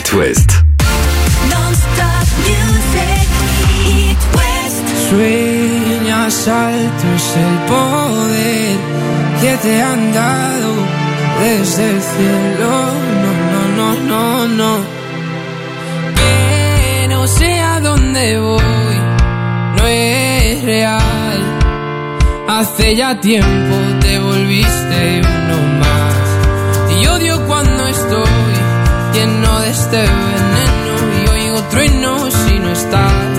It West. Non-stop music, It West. Sueñas alto es el poder que te han dado desde el cielo. No. Que no sé a dónde voy, no es real. Hace ya tiempo te volviste uno más. Y odio cuando estoy lleno de este veneno y oigo truenos si no estás.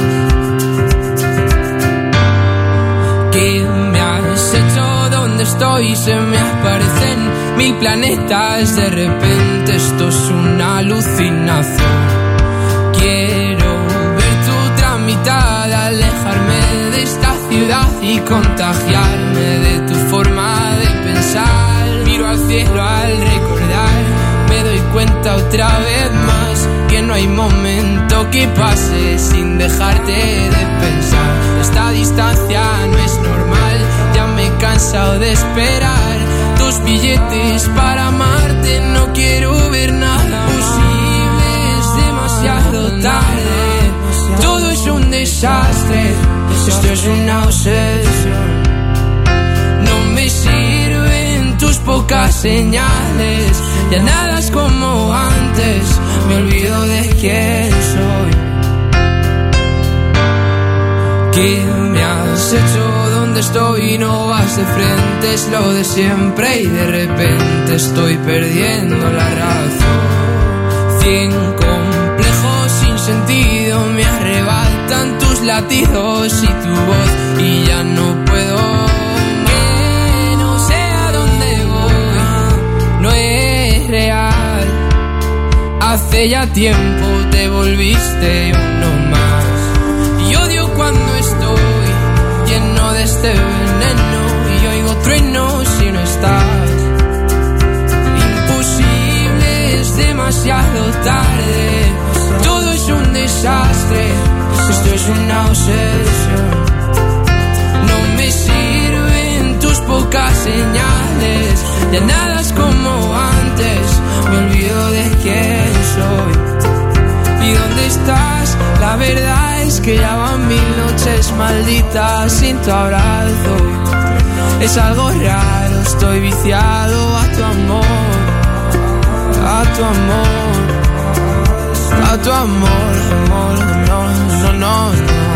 ¿Qué me has hecho? ¿Dónde estoy? Se me aparecen mil planetas. De repente esto es una alucinación. Quiero ver tu otra mitad, alejarme de esta ciudad y contagiarme de tu forma de pensar. Miro al cielo al recordar, me doy cuenta otra vez más que no hay momento que pase sin dejarte de pensar. Esta distancia no es normal, ya me he cansado de esperar tus billetes para amarte. No quiero ver nada posible, es demasiado tarde. Todo es un desastre, esto es una obsesión. No me sirven tus pocas señales, ya nada es como antes, me olvido de quién soy. ¿Qué me has hecho? ¿Dónde estoy? No vas de frente, es lo de siempre y de repente estoy perdiendo la razón. 100 complejos sin sentido me arrebatan tus latidos y tu voz y ya no puedo. Que no sé a dónde voy, no es real. Hace ya tiempo te volviste uno más. Y odio cuando estoy lleno de este veneno y oigo truenos si no estás. Imposible, es demasiado tarde. Todo es un desastre, esto es una obsesión. No me sirven tus pocas señales, ya nada es como antes, me olvido de quién soy. ¿Y dónde estás? La verdad es que ya van 1000 noches malditas sin tu abrazo. Es algo raro, estoy viciado a tu amor, a tu amor, a tu amor, amor, no.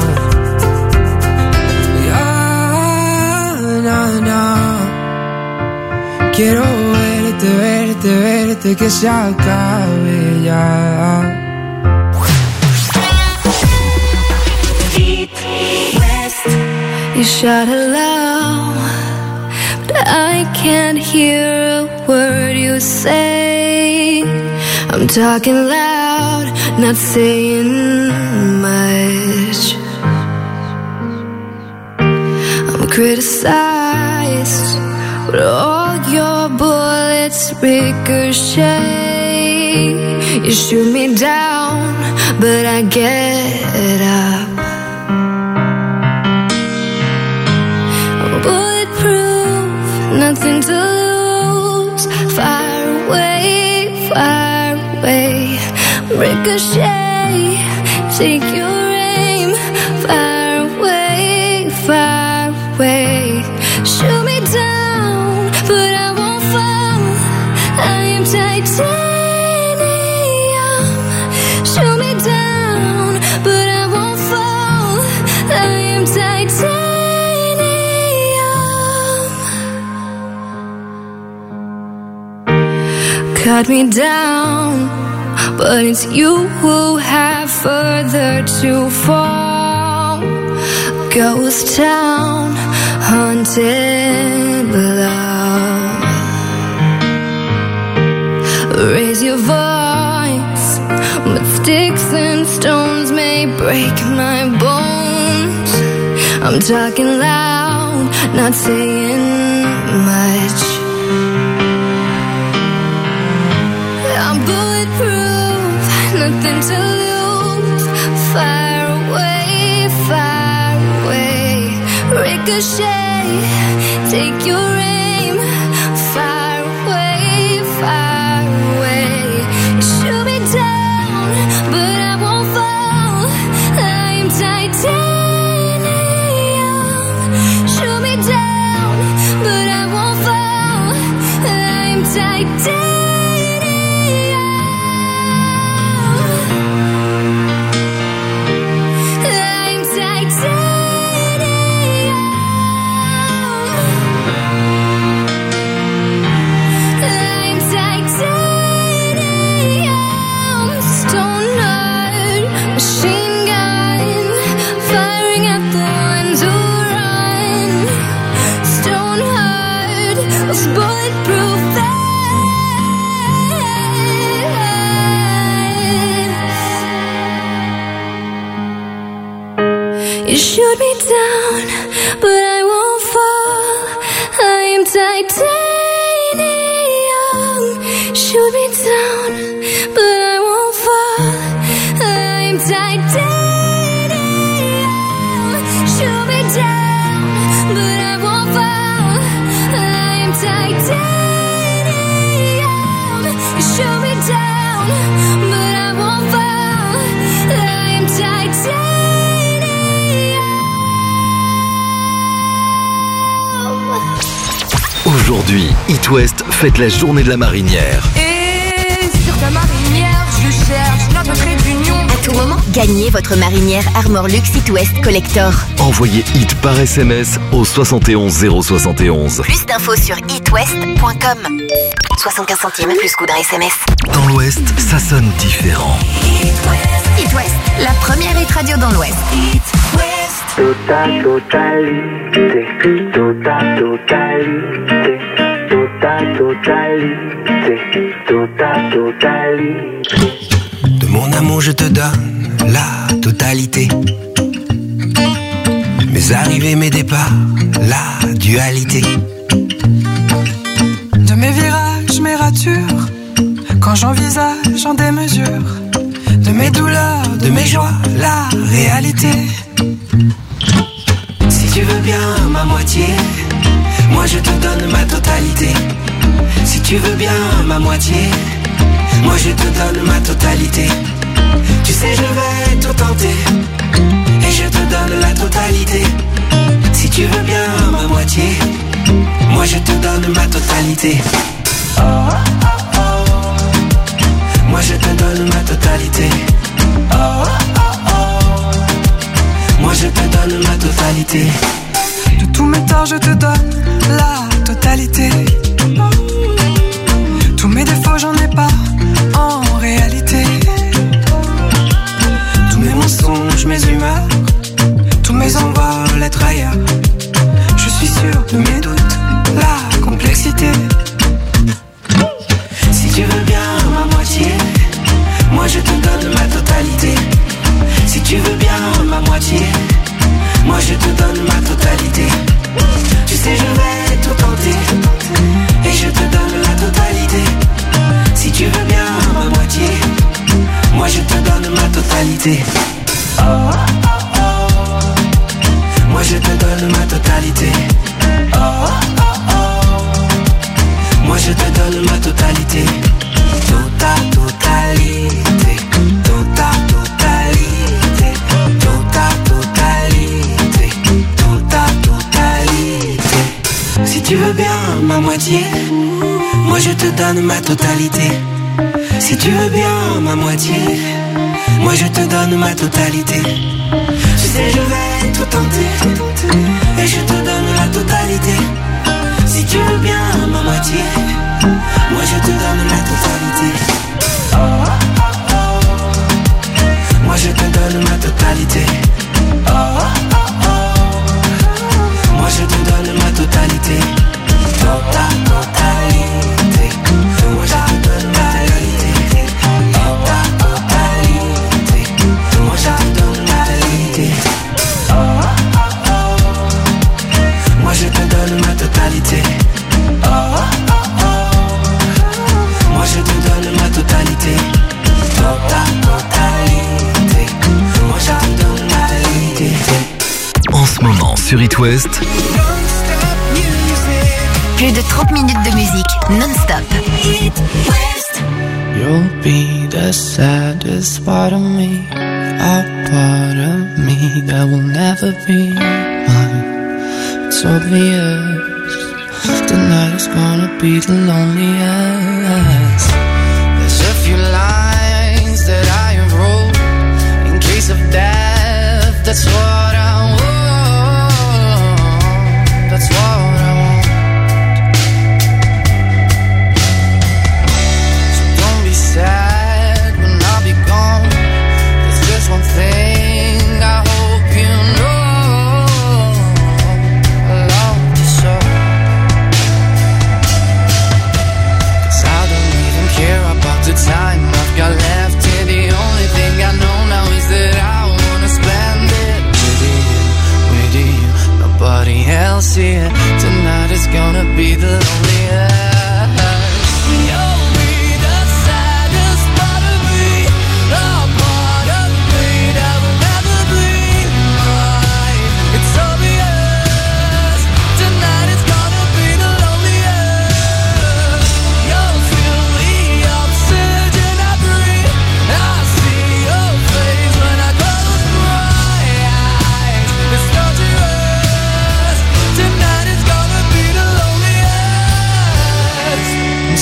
Ya, quiero verte, que se acabe ya. You shout aloud, but I can't hear a word you say. I'm talking loud, not saying much. I'm criticized, but all your bullets ricochet. You shoot me down, but I get up. Nothing to lose. Fire away. Ricochet, take your aim. Fire away. Shoot me down, but I won't fall. I am titanium. Shoot me down, but I won't fall. I am titanium. Cut me down, but it's you who have further to fall. Ghost town, haunted love. Raise your voice, but sticks and stones may break my bones. I'm talking loud, not saying much. Nothing to lose. Fire away. Ricochet, take your aim. Fire away. Shoot me down, else bulletproof vest. You shoot me down, but I won't fall. I am titanium. Shoot me down, but I won't fall. I am titanium. Shoot me down, but I won't fall. I am titanium. Shoot me down, but I won't fall. I am titanium. Aujourd'hui, It West fête la journée de la marinière. Et sur ta marinière, je cherche notre trait d'union. À tout moment, gagnez votre marinière Armor Luxe It West Collector. Envoyez HIT par SMS au 71 071. Plus d'infos sur itwest.com. 75 centimes plus coût d'un SMS. Dans l'Ouest, ça sonne différent. It West, la première hit radio dans l'Ouest. Totalité, de mon amour je te donne la totalité. Mes arrivées, mes départs, la dualité. De mes virages, mes ratures, quand j'envisage en démesure. De mes douleurs, de mes joies, la réalité. Si tu veux bien ma moitié, moi je te donne ma totalité. Si tu veux bien ma moitié, moi je te donne ma totalité. Tu sais je vais tout tenter, et je te donne la totalité. Si tu veux bien ma moitié, moi je te donne ma totalité. Oh, oh, oh. Moi je te donne ma totalité. Oh, oh, oh. Moi je te donne ma totalité. De tous mes torts je te donne la totalité. Tous mes défauts j'en ai pas en réalité. Tous mes mensonges, mes humeurs, tous mes envols, les trahilleurs. Je suis sûr de mes doutes, la complexité. Si tu veux bien ma moitié, moi je te donne ma totalité. Si tu veux bien ma moitié, moi je te donne ma totalité. Tu sais je vais tout tenter, et je te donne la totalité. Si tu veux bien ma moitié, moi je te donne ma totalité. Oh, oh, oh. Moi je te donne ma totalité. Oh, oh, oh. Moi je te donne ma totalité. Tota totalité. Tota totalité. Tota totalité. Tota totalité. Si tu veux bien ma moitié, moi je te donne ma totalité. Si tu veux bien ma moitié, moi je te donne ma totalité. Tu sais je vais tout tenter, et je te donne la totalité. Si tu veux bien ma moitié, moi je te donne la totalité. Oh, oh, oh. Moi je te donne ma totalité. Oh, oh, oh. Moi je te donne ma totalité. Tota totalité. Moi je te donne ma totalité. Tota totalité. Moi je te donne ma totalité. Oh, oh, oh. Moi je te donne ma totalité. Oh, oh, oh. Moi je te donne ma totalité. Tota totalité. Moi je te donne ma totalité. En ce moment sur It West, Plus de 30 minutes de musique non-stop. It West. You'll be the saddest part of me, a part of me that will never be mine. It's obvious tonight is gonna be the loneliest. There's a few lines that I have wrote in case of death. That's what I want. That's what I want. So don't be sad when I'll be gone. There's just one thing I hope you know. I love you so.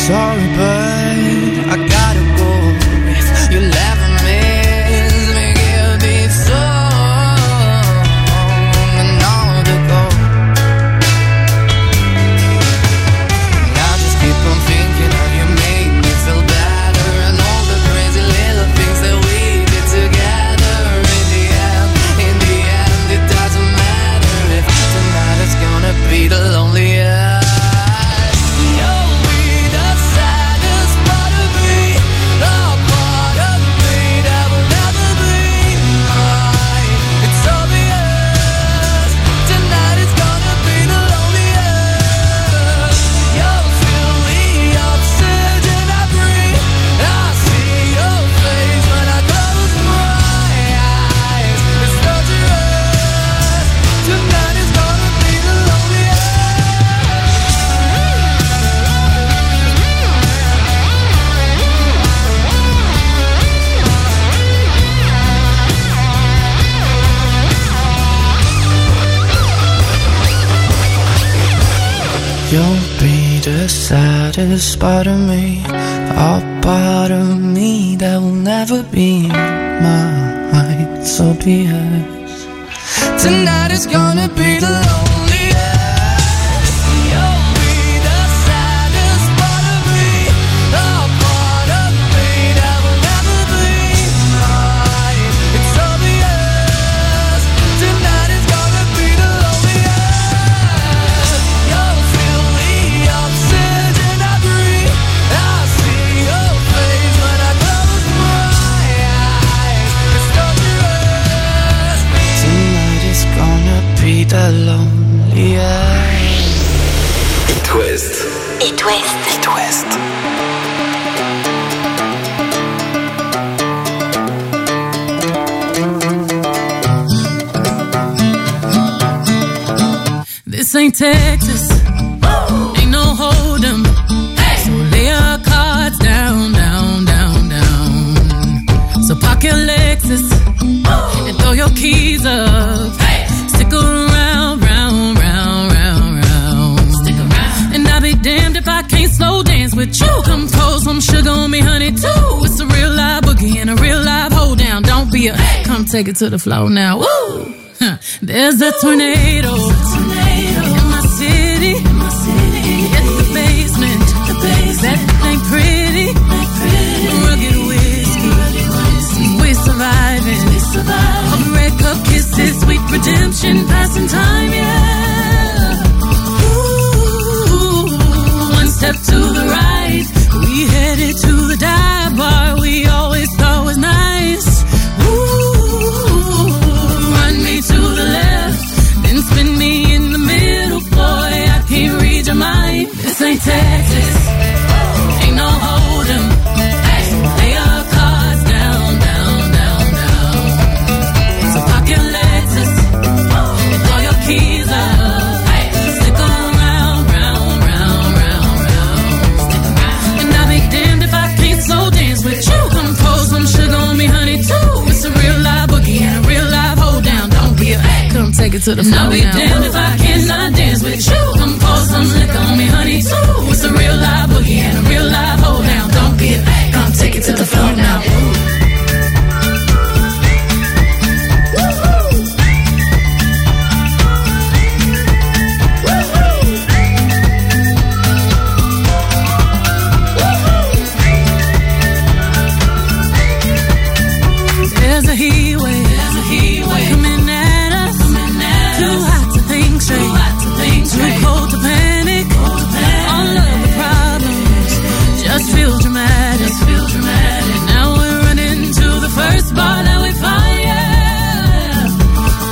sorry, but I gotta go. If you'll ever miss me, give me song and all to go. And I just keep on thinking how you make me feel better, and all the crazy little things that we did together. In the end, it doesn't matter if tonight is gonna be the loneliest. You'll be the saddest part of me, a part of me that will never be mine. So be it. Tonight is gonna be the loneliest. You'll be the saddest part of me, a part of me that will never be mine. It's obvious. Tonight is gonna be the loneliest. You'll feel the oxygen I breathe. I see your face when I close my eyes. It's dangerous. Tonight is gonna be the loneliest. It West. It West. It West. This ain't Texas, ain't no hold'em. So lay your cards down, down, down, down. So park your Lexus and throw your keys up. Stick around, round, round, round, round. Stick around. And I'll be damned if I can't slow dance with you. Come pour some sugar on me, honey, too. It's a real live boogie and a real live hold down. Don't be a come take it to the floor now. Woo! There's a tornado in my city. It's the basement. That ain't pretty. Rugged whiskey. We surviving. A red cup kisses, sweet redemption, passing time, yeah. Ooh, one step to the right, we headed to the dive bar we always thought was nice. Ooh, run me to the left, then spin me in the middle, boy, I can't read your mind. This ain't Texas, ain't no hold'em. Lay your cards down, down, down, down. So park your Lexus and throw your keys up. Stick around, round, round, round, round. Stick around. And I'll be damned if I can't slow dance with you. Come pour some sugar on me, honey, too. It's a real live boogie and a real live hold down. Don't be a come take it to the floor. I'll be damned if I cannot dance with you. Come pour some liquor on me, honey, too. It's a real live boogie and a real live hold down. Don't be a come take it to the floor now. There's a heat wave coming at us. Too hot to think straight, too cold to panic. All of the problems just feel dramatic. Now we're running to the first bar that we find, yeah.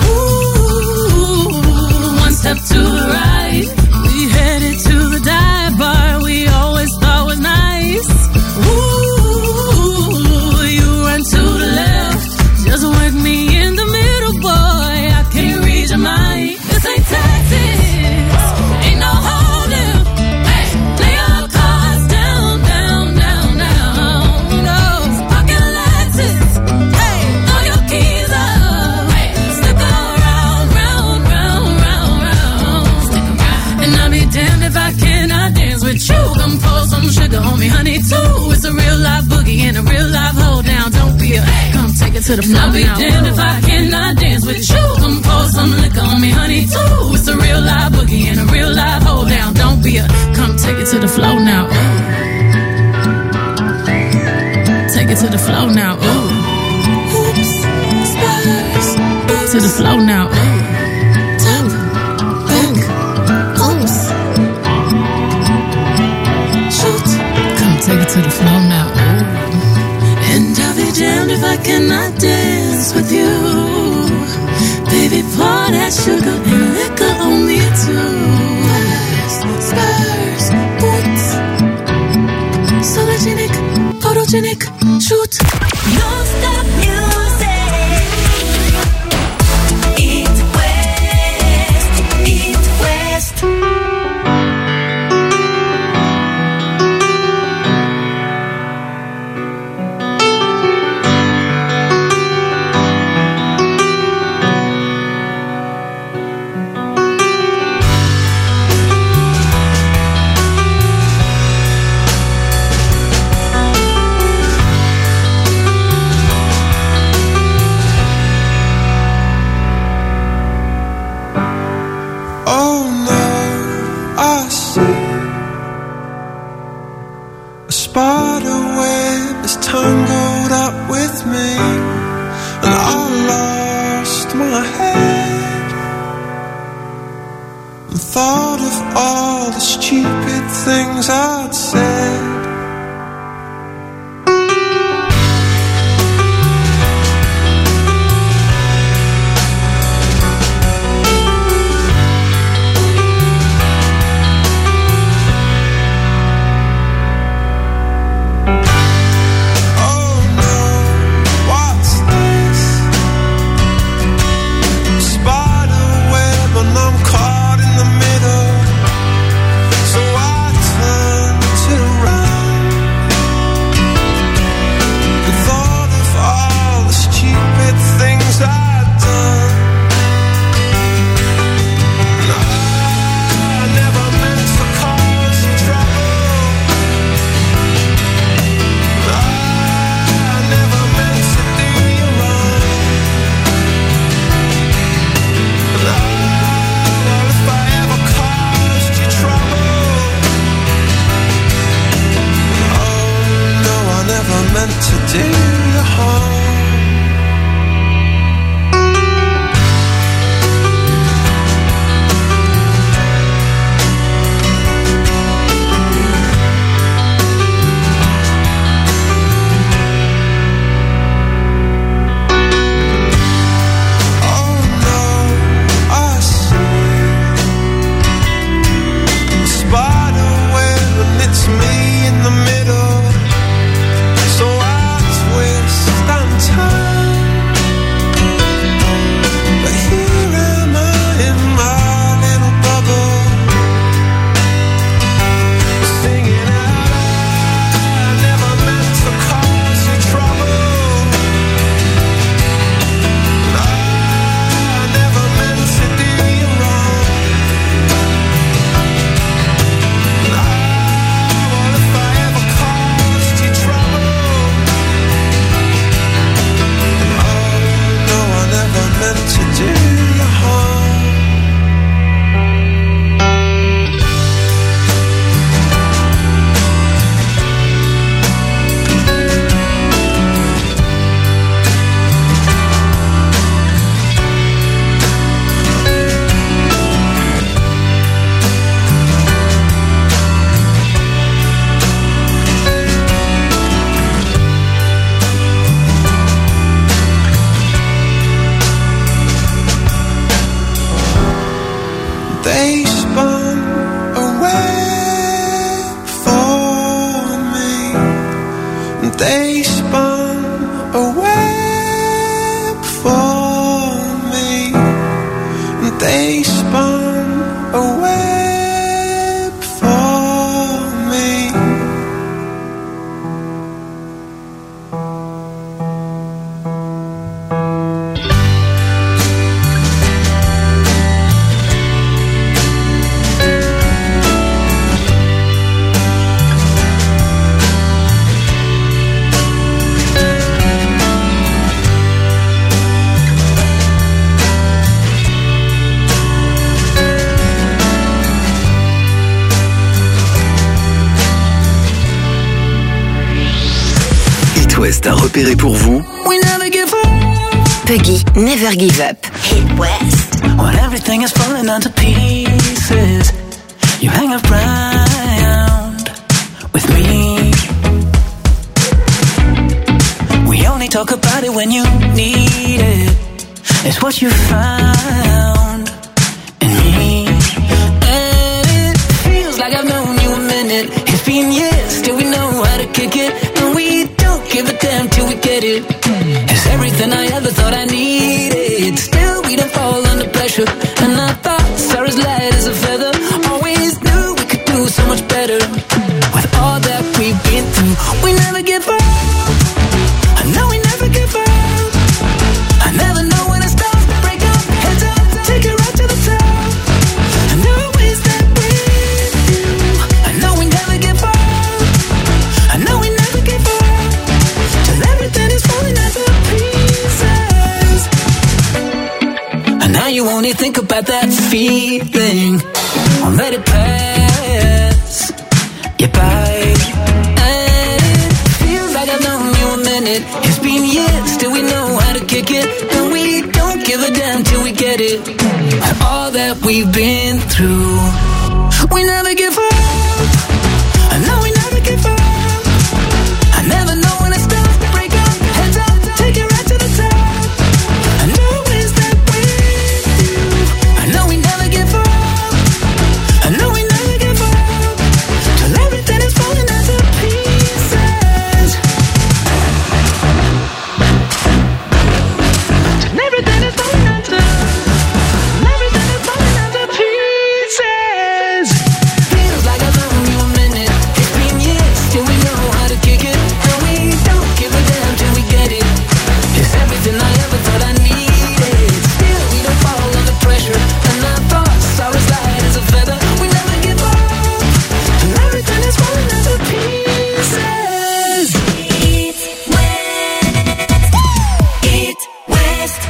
Ooh, one step to the right, we headed to the dive bar we always thought was nice. Ooh, you run to the left, just work me in the middle, boy, I can't read your mind. This ain't Texas, ain't no hold'em. Lay your cards down, down, down, down. No, pocket Lexus, throw your keys up. Stick around, round, round, round, round. Stick around. And I'll be damned if I cannot dance with you. Come pour some some sugar on me, honey, too. It's a real life boogie and a real life hold down. Don't be a come take it to the floor. I'll be damned if I cannot dance with you. Come pour some liquor on me, honey, too. It's a real life boogie and a real life hold down. Don't be a come take it to the floor now. Ooh. Take it to the floor now. Ooh. Oops, spurs. To the floor now. Ooh. Top, back, oops. Shoot. Come take it to the floor now. Ooh. And I'll be damned if I cannot dance with you. Baby, pour that sugar and liquor on me too. Spurs, boots. Sologenic, photogenic, shoot. Non-stop music. Eat West, Eat West. me in the middle, so I twist and West a repéré pour vous We never give up. Peggy Never Give Up. Hit West. When everything is falling into pieces, you hang around with me. We only talk about it when you need it. It's what you found in me. And it feels like I've known you a minute. It's been years, still we know how to kick it. And we don't give a damn till we get it. It's everything I ever thought I needed. Still we don't fall under pressure. And I thought are as light as a feather. Always knew we could do so much better. With all that we've been through, we never give up. I know we never give up. I never know when to stop, break up, heads up, take it right to the top. I know it's that with you. I know we never give up. I know we never give up. Till everything is falling into pieces. And now you only think about that feeling. Won't let it pass you by. And it feels like I've known you a minute. It's been years, still we know how to kick it. And we don't give a damn till we get it. All that we've been through, we never give up. I know we never give up. I never know when to stop, break up, heads up, take it right to the top. I know it's that with you. I know we never give up. I know we never give up. Till everything is falling into pieces. Till everything is falling into. Everything is falling into pieces. Feels like I've known you a minute. It's been years, still we know how to kick it. And we don't give a damn till we get it. It's everything I ever thought I needed. Still we don't fall under pressure. And our thoughts are as light as a feather. We never give up. And everything is falling into pieces. Hit West.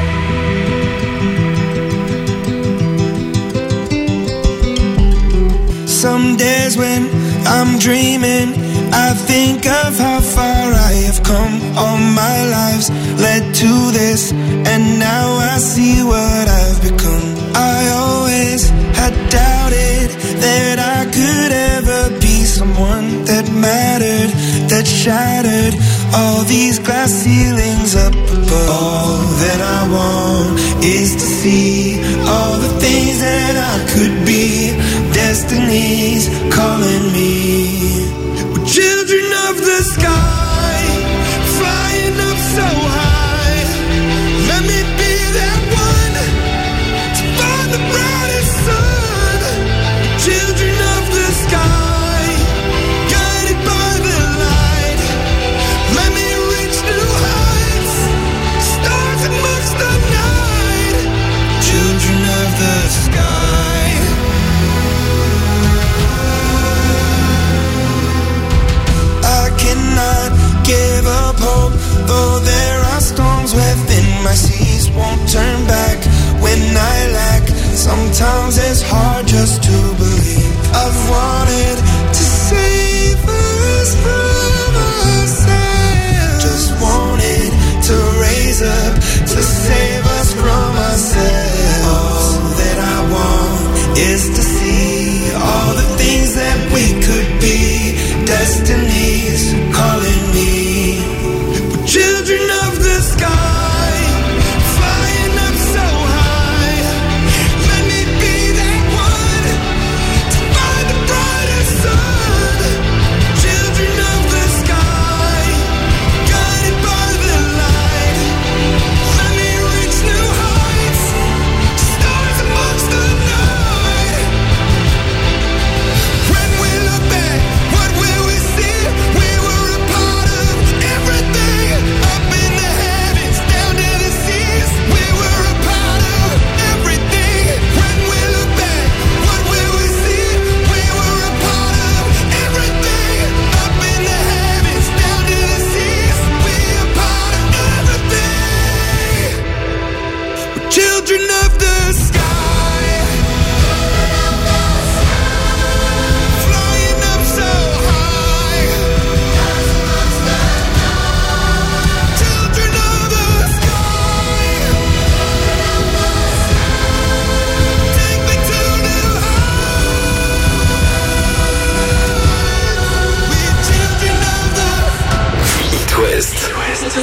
Some days when I'm dreaming, I think of how far I have come. All my lives led to this, and now I see what I've become. I always had doubted that I could ever be someone that mattered, that shattered all these glass ceilings up above. All that I want is to see all the things that I could be. Destiny's calling me. We're children of the sky, flying up so high. Let me be that one to find the brightest sun. Children of the sky, guided by the light. Let me reach new heights, stars amongst the night. Children of the sky. I cannot give up hope, though there are storms within my seas. Won't turn back when I lack. Sometimes it's hard just to believe. I've wanted to save us from ourselves. Just wanted to raise up to save us from ourselves. All that I want is to see all the things that we could be. Destiny's calling me. We're children of the sky, flying up so high. Let me be that one to find the brightest sun. Children of the sky, guided by the light. Let me reach new heights, stars amongst the night. When we look back, what will we see?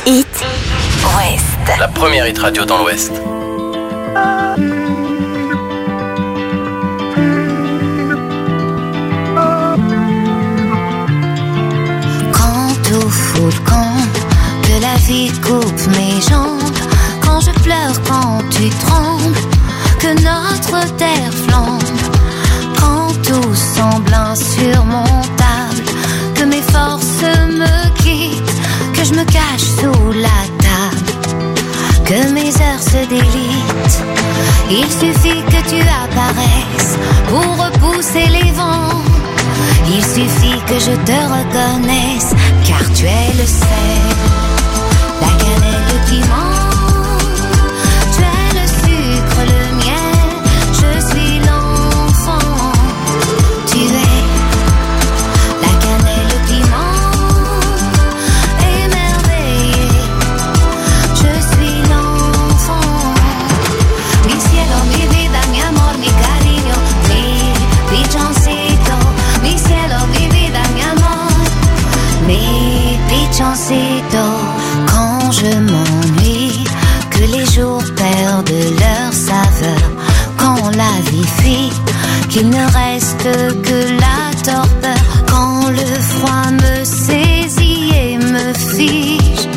It West. La première hit radio dans l'Ouest. Quand au fond le camp, que la vie coupe mes jambes, quand je pleure, quand tu trembles, que notre terre flambe, quand tout semble insurmontable, que mes forces me quittent, que je me cache sous la table, que mes heures se délitent. Il suffit que tu apparaisses pour repousser les vents. Il suffit que je te reconnaisse, car tu es le sel, la cannelle, le piment. Tu es le sucre, le miel, je suis l'enfant. Tu es la cannelle, le piment, émerveillé. Je suis l'enfant. Mi cielo, mi vida, mi amor, mi cariño, mi pichoncito. Mi cielo, mi vida, mi amor, mi pichoncito. Quand je m'ennuie, que les jours perdent leur saveur, quand la vie fuit, qu'il ne reste que la torpeur, quand le froid me saisit et me fige,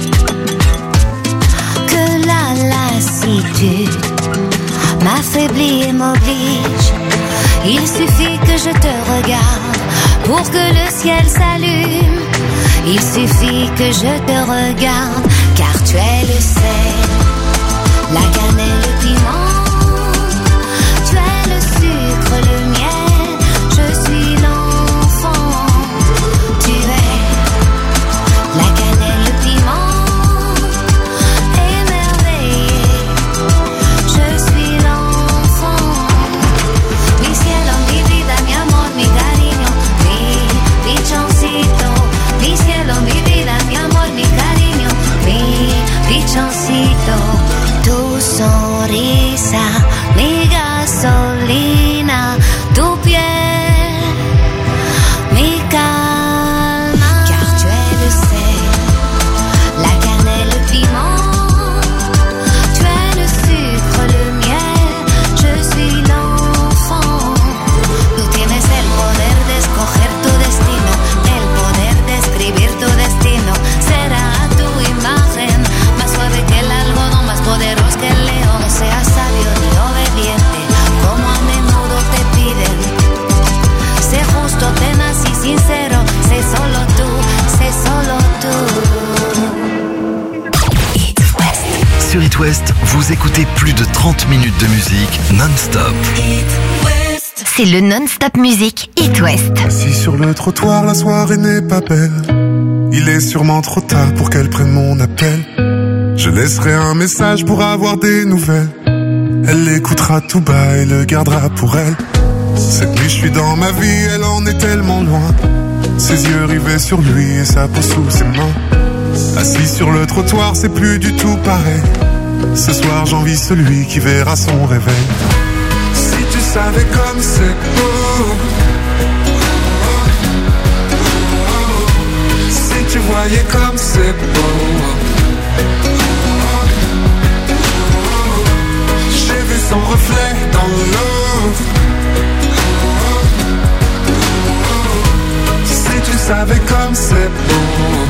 que la lassitude m'affaiblit et m'oblige. Il suffit que je te regarde pour que le ciel s'allume. Il suffit que je te regarde, car tu es le sel, la cannelle, le piment. Tu es le sucre, le miel, je suis l'enfant. Tu es la cannelle, le piment, émerveillé. Je suis l'enfant. Mi cielo, mi vida, mi amor, mi cariño, mi pichoncito. Mi cielo, mi vida, mi amor, mi cariño, mi pichoncito. Tu sonrisa, mi gasolina, tu piel, mi calma. Car tu es le sel, la cannelle, le piment. Tu es le sucre, le miel, je suis l'enfant. Tú tienes el poder de escoger tu destino, el poder de escribir tu destino. Será tu imagen, más suave que el algodón, más poderoso que el león. No seas sabio ni obediente, como a menudo te piden. Sé justo, tenaz y sincero, sé solo tú, sé solo tú. Sur It West, vous écoutez plus de 30 minutes de musique non-stop. C'est le non-stop musique It West. Assis sur le trottoir, la soirée n'est pas belle. Il est sûrement trop tard pour qu'elle prenne mon appel. Je laisserai un message pour avoir des nouvelles. Elle l'écoutera tout bas et le gardera pour elle. Cette nuit je suis dans ma vie, elle en est tellement loin. Ses yeux rivés sur lui et sa peau sous ses mains. Assis sur le trottoir, c'est plus du tout pareil. Ce soir j'envie celui qui verra son réveil. Si tu savais comme c'est beau, si tu voyais comme c'est beau. J'ai vu son reflet dans l'eau. Si tu savais comme c'est beau.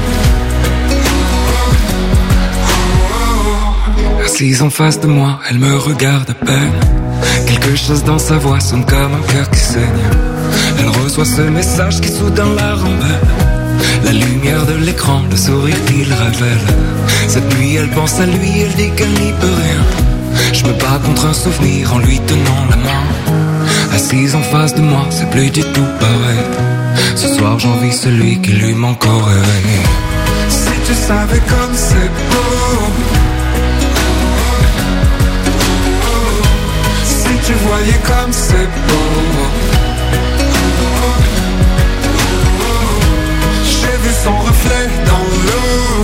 Assise en face de moi, elle me regarde à peine. Quelque chose dans sa voix sonne comme un cœur qui saigne. Elle reçoit ce message qui soudain la rembelle. La lumière de l'écran, le sourire qu'il révèle. Cette nuit elle pense à lui, elle dit qu'elle n'y peut rien. Je me bats contre un souvenir en lui tenant la main. Assise en face de moi, c'est plus du tout pareil. Ce soir j'envie celui qui lui manque au réveil. Si tu savais comme c'est beau. Si tu voyais comme c'est beau. J'ai vu son reflet dans l'eau.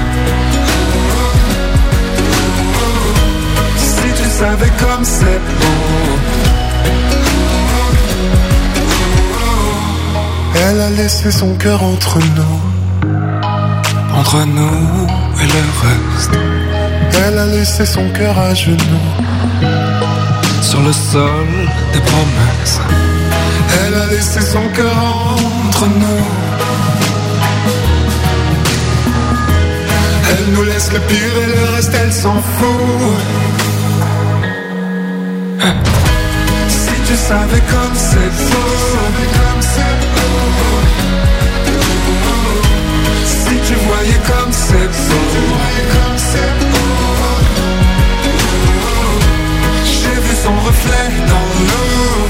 Si tu savais comme c'est beau. Elle a laissé son cœur entre nous. En entre nous et le reste. Elle a laissé son cœur à genoux sur le sol des promesses. Elle a laissé son cœur entre nous. Elle nous laisse le pire et le reste elle s'en fout. Si tu savais comme c'est beau, si tu voyais comme c'est beau, j'ai vu son reflet dans l'eau.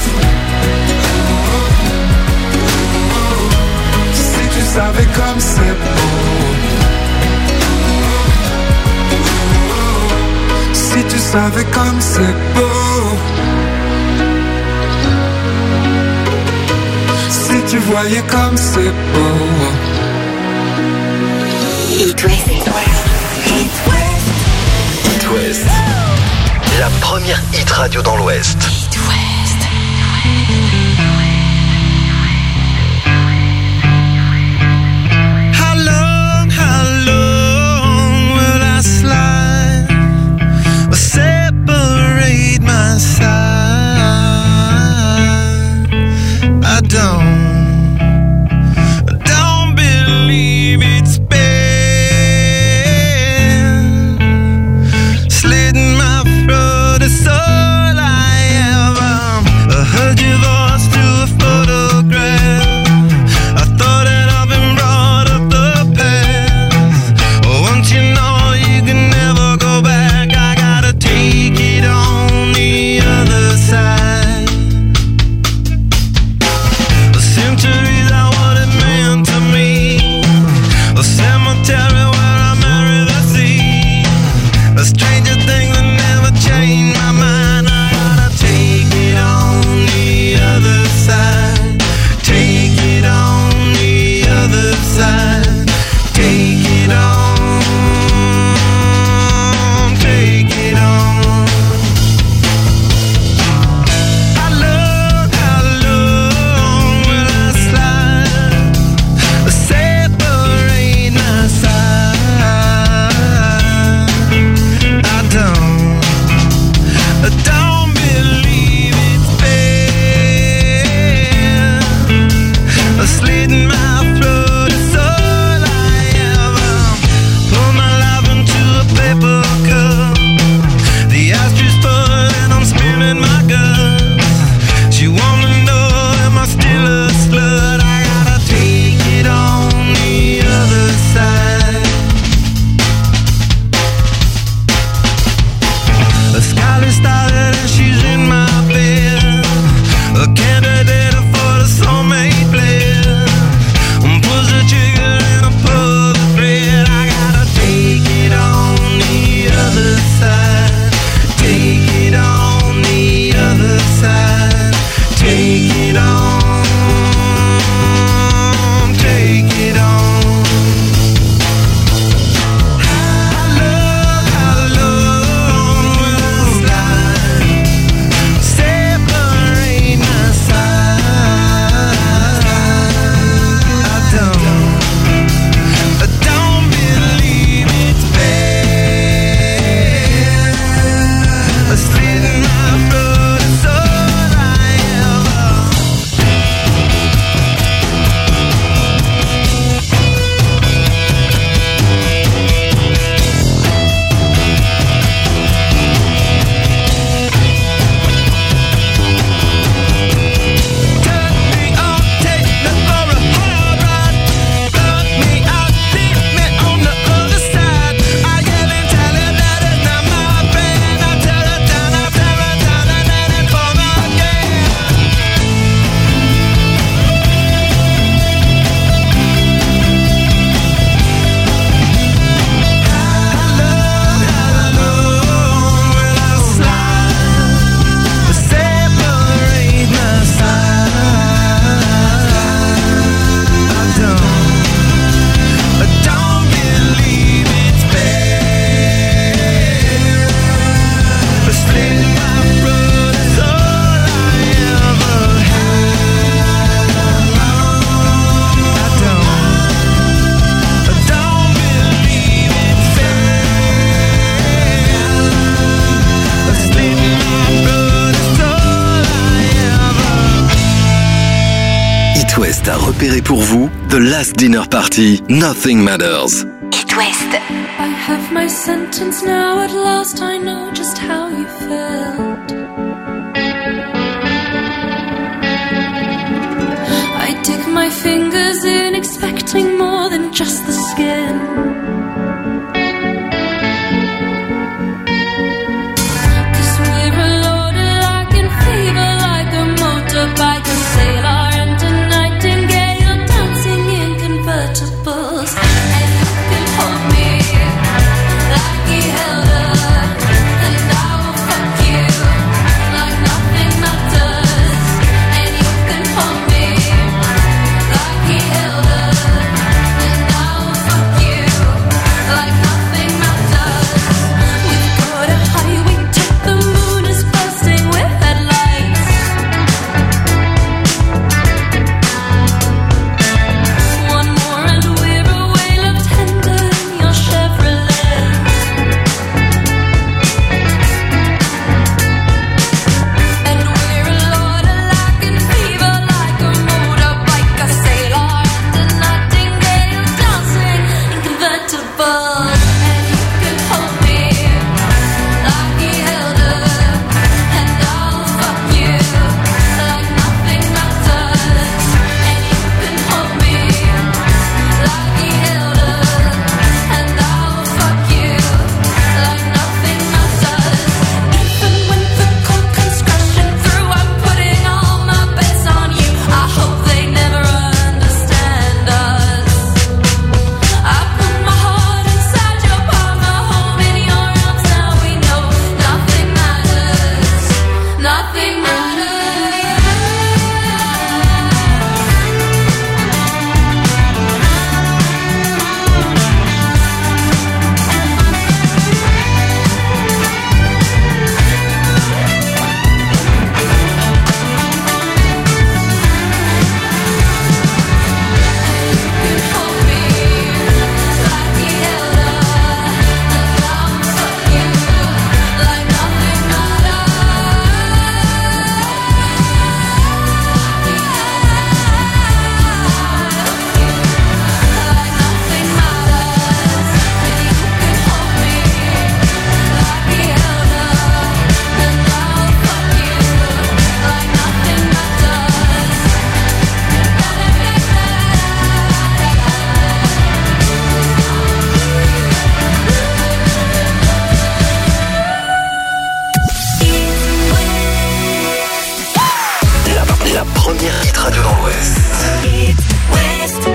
Si tu savais comme c'est beau, si tu savais comme c'est beau, si tu voyais comme c'est beau. It West, la première hit radio dans l'Ouest. It West. How long will I slide or separate my side? I don't believe it's been slitting my throat. It's all I ever heard you. West a repéré pour vous The Last Dinner Party, Nothing Matters. It West. I have my sentence now, at last I know just how you felt. I dig my fingers in, expecting more than just the skin. Cause we're a loaded like in fever, like a motorbike, a sailor and a nightingale, dancing in convertibles. And you can hold me like he held her, and I will fuck you like nothing matters. And you can hold me like he held her, and I will fuck you like nothing matters. We've got a highway to the moon is bursting with headlights. One more and we're away, love tender in your Chevrolet. And we're a lot alike in fever, like a motorbike, a sailor and a nightingale, dancing in convertibles. And you can hold me like he held her, and I'll fuck you like nothing matters. And you can hold me like he held her, and I'll fuck you like nothing matters. Even when the cold comes crashing through, I'm putting all my bets on you. I hope they never understand us. I put my heart inside your palm, my home in your arms. Now we know nothing matters. Nothing matters. La première hit radio dans l'Ouest. It West.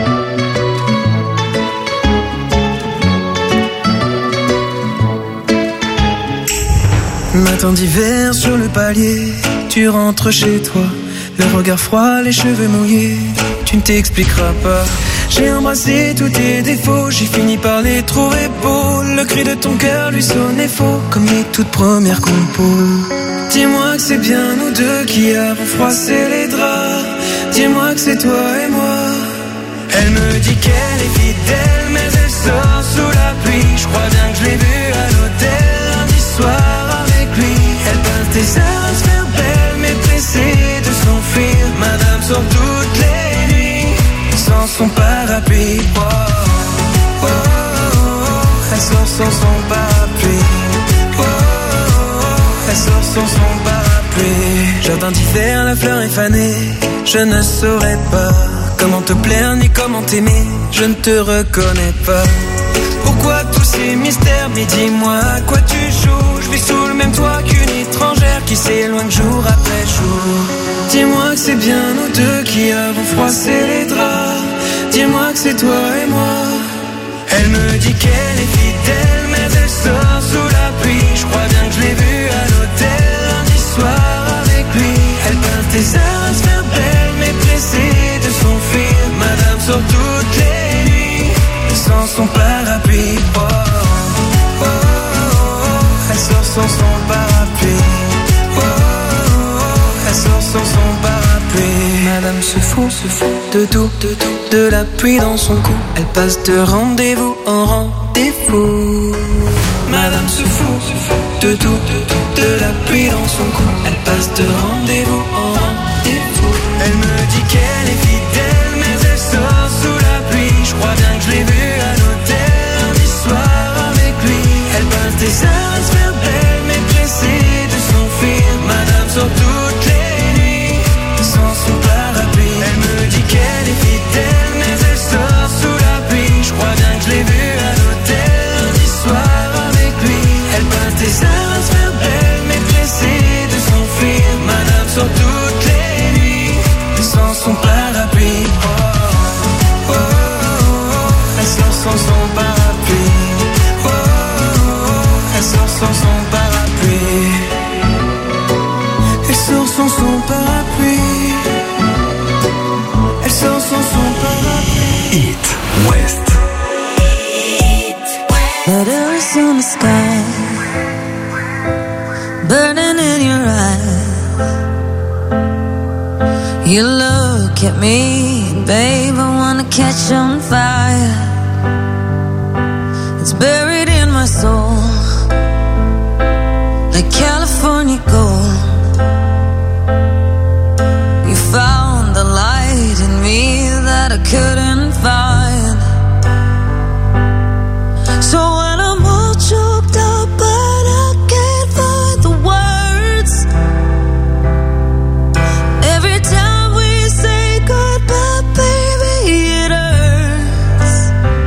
Matin d'hiver sur le palier, tu rentres chez toi, le regard froid, les cheveux mouillés, tu ne t'expliqueras pas. J'ai embrassé tous tes défauts, j'ai fini par les trouver beaux. Le cri de ton cœur lui sonnait faux, comme les toutes premières compos. Dis-moi que c'est bien nous deux qui avons froissé les draps. Dis-moi que c'est toi et moi. Elle me dit qu'elle est fidèle, mais elle sort sous la pluie. Je crois bien que je l'ai vue à l'hôtel lundi soir avec lui. Elle pince des heures à se faire belle, mais pressée de s'enfuir. Madame sort toutes les nuits sans son parapluie. Oh, oh, oh, oh. Elle sort sans son parapluie. Oh, oh, oh. Elle sort sans son parapluie. Jardin d'hiver, la fleur est fanée. Je ne saurais pas comment te plaire ni comment t'aimer. Je ne te reconnais pas. Pourquoi tous ces mystères? Mais dis-moi à quoi tu joues. Je vis sous le même toit qu'une étrangère qui s'éloigne jour après jour. Dis-moi que c'est bien nous deux qui avons froissé les draps. Dis-moi que c'est toi et moi. Elle me dit qu'elle est fidèle, mais elle sort sous la pluie. Je crois bien que je l'ai vue à l'hôtel lundi soir avec lui. Elle pince des heures à se faire belle, mais pressée de s'enfuir. Madame sort toutes les nuits sans son parapluie. Oh, oh, oh, oh. Elle sort sans son parapluie. Oh, oh, oh. Elle sort sans son parapluie. Madame se fout de tout, de la pluie dans son cou. Elle passe de rendez-vous en rendez-vous. Madame se fout de tout, de la pluie dans son cou. Elle passe de rendez-vous en rendez-vous. Elle me dit qu'elle est fidèle, sans son parapluie. Oh, oh, oh, elle sort sans son parapluie. Elle sort sans son parapluie. Elle sort sans son parapluie. It West. Letters in the sky, burning in your eyes. You look at me, babe, I wanna catch on fire. It's buried in my soul, like California gold. You found the light in me that I couldn't find. So when I'm all choked up but I can't find the words, every time we say goodbye, baby, it hurts.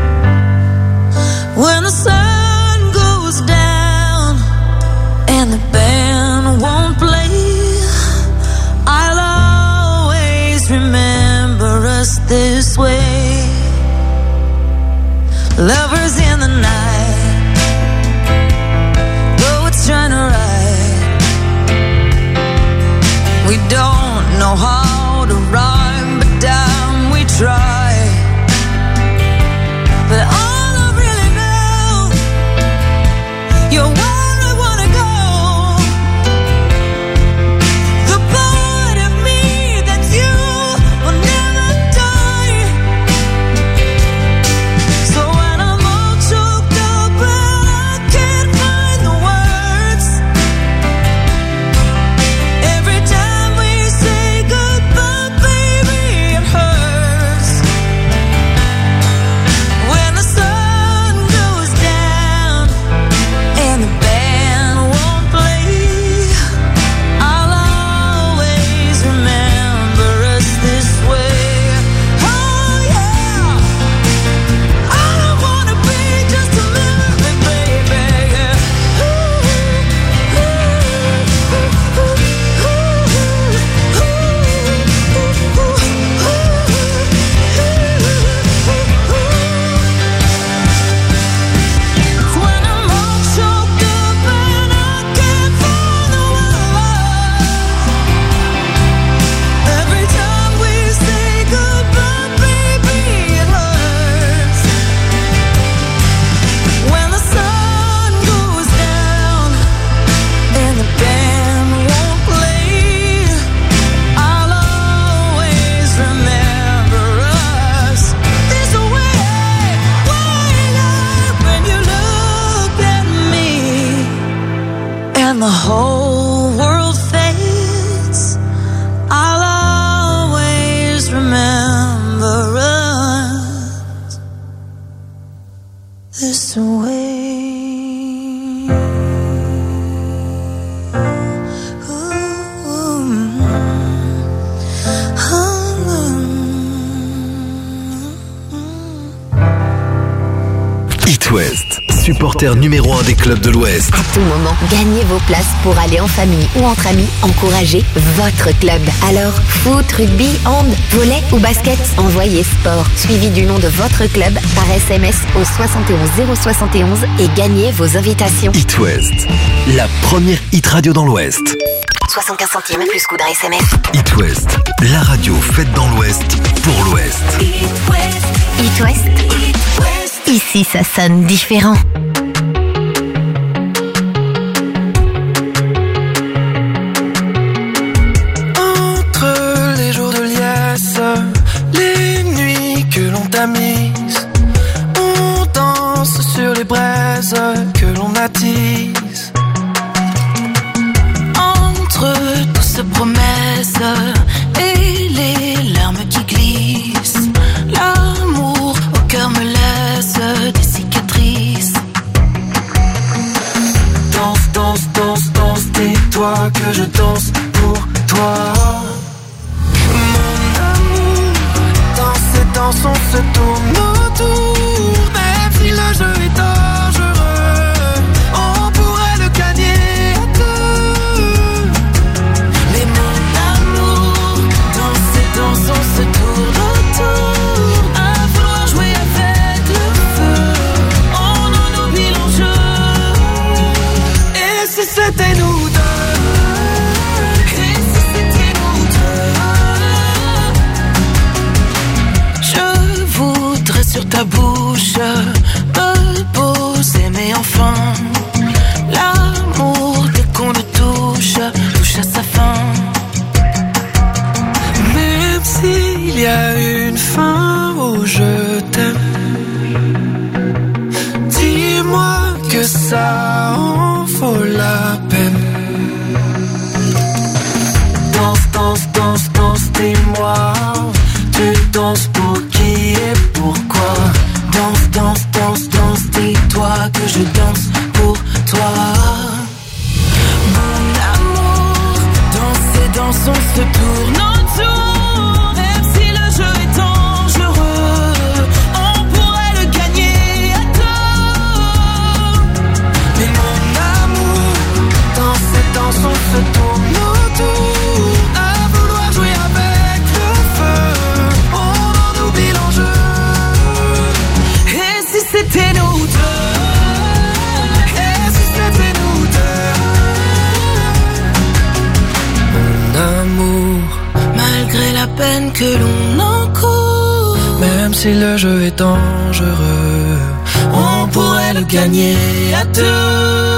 When the sun goes down and the band won't play, I'll always remember us this way. Lovers in the night, though it's trying to ride. We don't know how to rhyme, but damn, we try. But all I really know, you're where I wanna go. The part of me that you will never die. So when I'm all choked up and I can't find the words, every time we say goodbye, baby, it hurts. When the sun goes down and the band won't play, I'll always remember us this way. Oh yeah, I don't wanna be just a memory, baby. When I'm all choked up and I can't find the words, every time we say goodbye, baby, it hurts. When the sun goes down and the band won't play, I'll always remember us this way. When you look at me and the whole world fades, I'll always remember us this way. It West, supporter numéro 1 des clubs de l'Ouest. À tout moment, gagnez vos places pour aller en famille ou entre amis encourager votre club. Alors, foot, rugby, hand, volley ou basket, envoyez sport suivi du nom de votre club par SMS au 71 071 et gagnez vos invitations. It West, la première hit radio dans l'Ouest. 75 centimes plus coût d'un SMS. It West, la radio faite dans l'Ouest pour l'Ouest. It West. Ici, ça sonne différent. Entre les jours de liesse, les nuits que l'on tamise, on danse sur les braises que l'on attise. Entre toutes ces promesses et les larmes qui glissent, l'amour au cœur me laisse des cicatrices. Danse, danse, danse, danse, dis-toi que je danse pour toi. Mon amour, danse et danse, on se tourne autour. Même si le jeu est dangereux, ta bouche me pose, mais enfin l'amour dès qu'on le touche à sa fin. Même s'il y a une fin où je t'aime, dis-moi que ça en vaut la peine. Danse, danse, danse, danse, dis-moi, tu danses pour qui et pourquoi? Danse, danse, danse, danse, dis-toi que je danse pour toi. Mon amour, danse et danse, on se tourne autour. Même si le jeu est dangereux, on pourrait le gagner à deux. Mais mon amour, danse et danse, on se tourne autour. À vouloir jouer avec le feu, on en oublie l'enjeu. Et si c'était nous deux? Et si c'était nous deux? Mon amour, malgré la peine que l'on encourt, même si le jeu est dangereux, on pourrait le gagner à deux.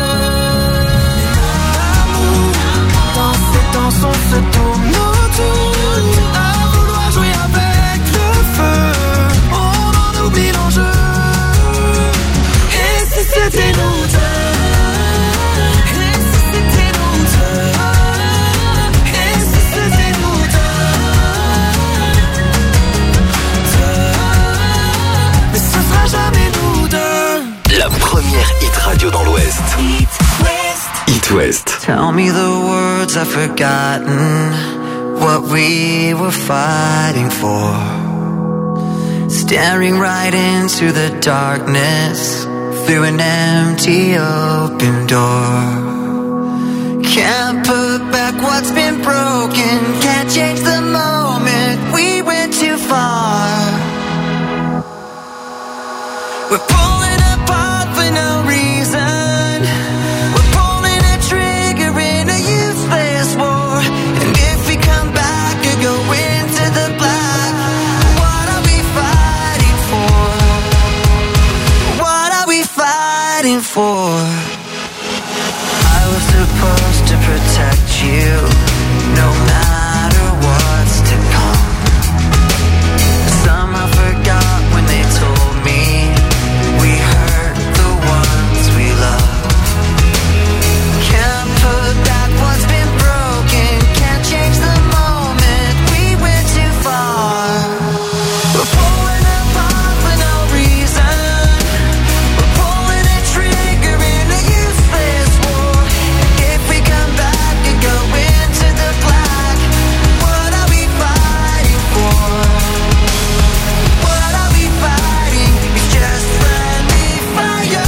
Danse et danse, on se tourne autour. À vouloir jouer avec le feu, on en oublie l'enjeu. Et si c'était nous deux? Et si c'était nous deux? Et si c'était nous deux? Mais ce sera jamais nous deux. La première hit radio dans l'Ouest. It West. Tell me the words I've forgotten, what we were fighting for. Staring right into the darkness, through an empty open door. Can't put back what's been broken, can't change the moment, we went too far. We're pulling apart for no reason, we're pulling a trigger in a useless war. And if we come back or go into the black, what are we fighting for? What are we fighting for? I was supposed to protect you, no matter what's to come. Somehow forgot when they told me we hurt the ones we love. Can't put back what's been broken, can't change the moment, we went too far. We're pulling apart for no reason, we're pulling a trigger in a useless war. And if we come back and go into the black, what are we fighting for? What are we fighting? It's just friendly fire.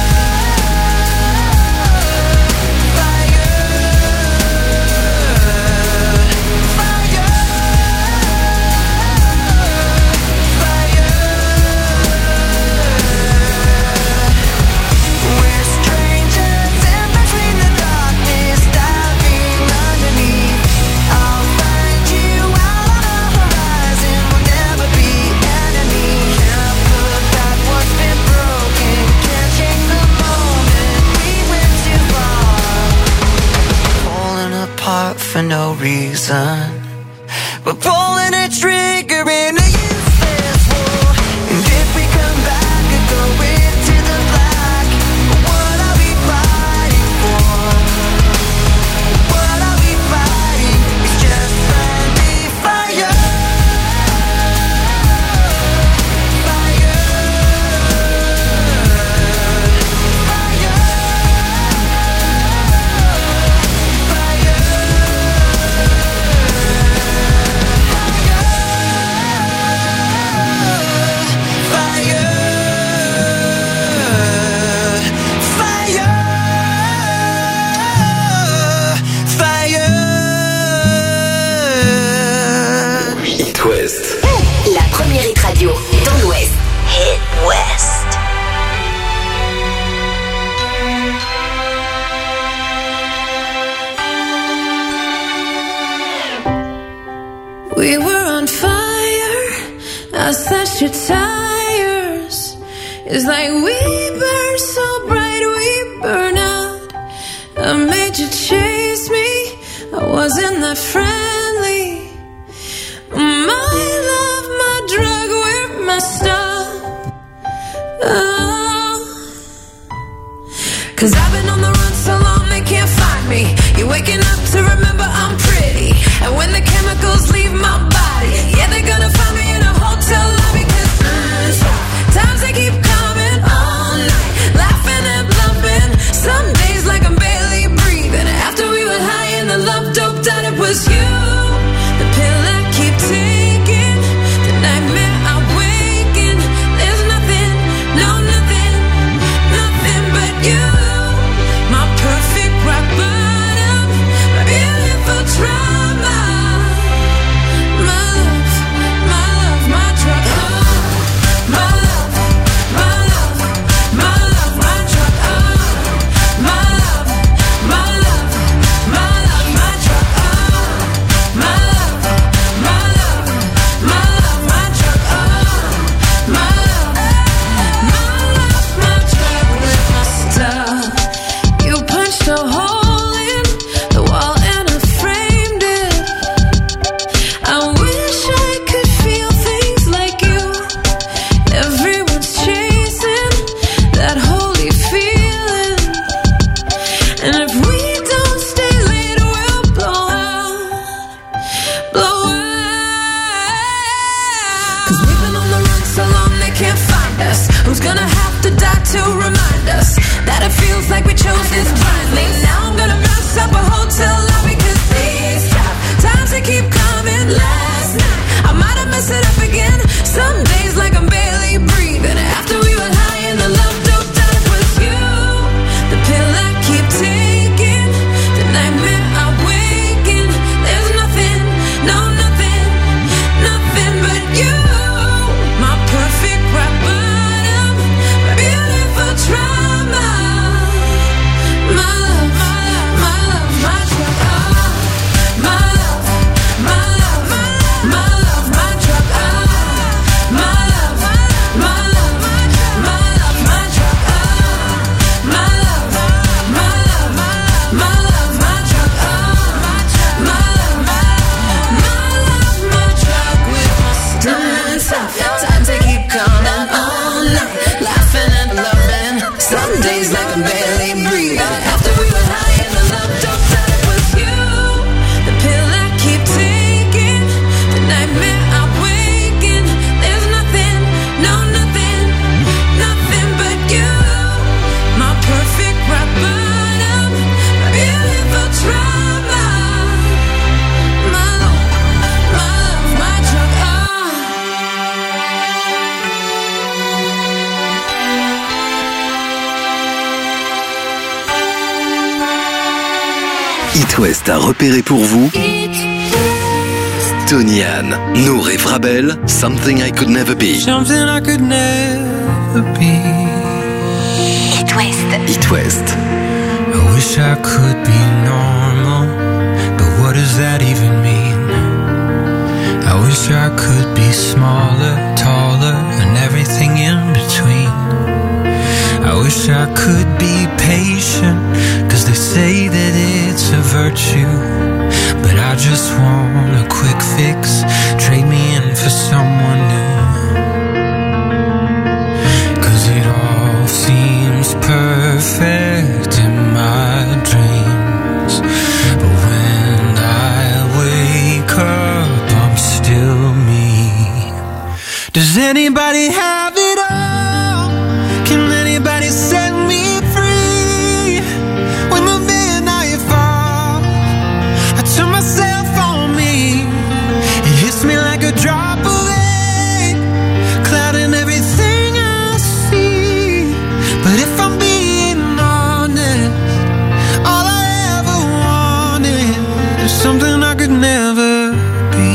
We're strangers in between the darkness, diving underneath. I'll find you out on the horizon, we'll never be enemies. Can't put back what's been broken, can't change the moment, we went too far. Pulling apart for no reason, we're pulling a trigger in a useless war. And if we come back and go into the black, what are we fighting for? What are we fighting? It's just friendly fire. Fire. It's like we burn so bright, we burn out. I made you chase me, I wasn't that friendly. My love, my drug, we're messed up. Oh. 'Cause I've been on the run so long they can't find me. You're waking up to remember I'm pretty. And when the chemicals leave my body, yeah, they're gonna find me in a hotel lobby. 'Cause times they keep coming all night, laughing and bluffing. Some days like I'm barely breathing. After we were high and the love doped out, it was you. The pill I keep taking, the nightmare I wake in. There's nothing, no nothing, nothing but you. My perfect rock bottom, my beautiful trauma. My love, my love, my drug. Oh, my love, my love, my love, my drug. Oh, my love, my love, my love, my drug. Oh, my love, my love, my love, my drug. Oh, my love, my drug with my stuff. You punched a hole in the wall and I framed it. I wish I could feel things like you. Everyone's chasing that holy feeling. And if we don't stay late, we'll blow out, blow out. 'Cause we've been on the run so long they can't find us. Who's gonna have to die to remind us that it feels like we chose this blindly? Now I'm gonna mess up a hotel lobby 'cause these times they keep coming. Last night I might have messed it up again. Some days like I'm barely breathing. After we were high and the love doped out, it was you. The pill I keep taking, the nightmare I wake in. There's nothing, no nothing, nothing but you. My perfect rock bottom, my beautiful trauma. My love, my love, my drug. Oh, my love, my love, my love, my drug. Oh, my love, my love, my love, my drug. Oh, my love, my love, my love, my drug. Oh, my love, my drug with my stuff. Times they keep coming all night, laughing and loving. Some days like I'm barely breathing. After we were high and the love doped out, it was you. The pill I keep taking, the nightmare I wake in. There's nothing, no nothing, nothing but you. My perfect rock bottom, my beautiful trauma. My love, my drug. It West a repéré pour vous Tony Ann, Nour et Vrabel, Something I Could Never Be. Something I could never be. It West. It West. I wish I could be normal, but what does that even mean? I wish I could be smaller, taller, and everything in between. I wish I could be patient, 'cause they say that it's a virtue. But I just want a quick fix, trade me in for someone new. 'Cause it all seems perfect in my dreams, but when I wake up, I'm still me. Does anybody have it all? Can anybody set me free? When the midnight falls, I turn myself on me. It hits me like a drop of rain, clouding everything I see. But if I'm being honest, all I ever wanted is something I could never be.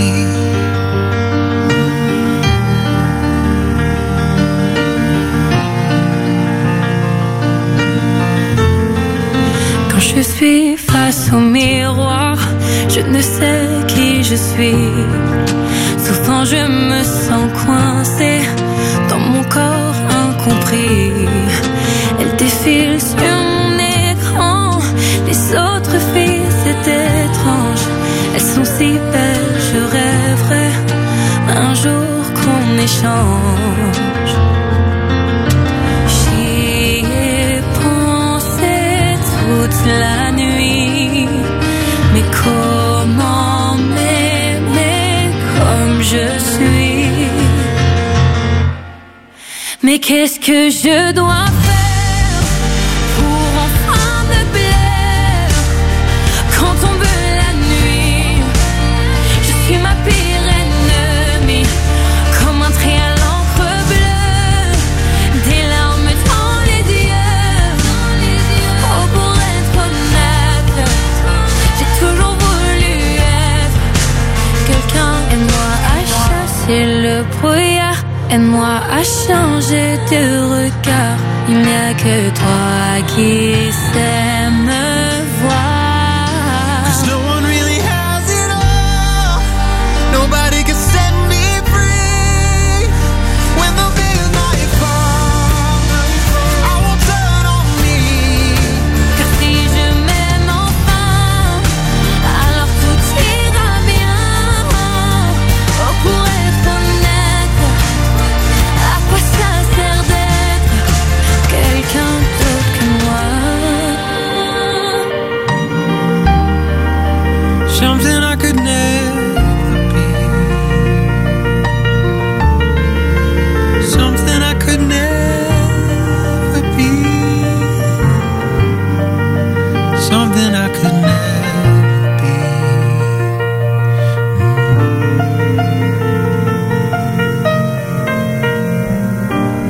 Quand je suis face au miroir, je ne sais qui je suis. Souvent je me sens coincée dans mon corps inconscient. compris. Elle défile sur mon écran. Les autres filles, c'est étrange. Elles sont si belles, je rêverais un jour qu'on échange. J'y ai pensé toute la nuit. Mais comment m'aimer comme je suis? Mais qu'est-ce que je dois faire pour enfin me plaire? Quand tombe la nuit, je suis ma pire ennemie. Comme un trait à l'encre bleue, des larmes dans les yeux. Oh, pour être honnête, j'ai toujours voulu être quelqu'un. Aide-moi à chasser le brouillard. Aide-moi à changer de regard. Il n'y a que toi qui sais me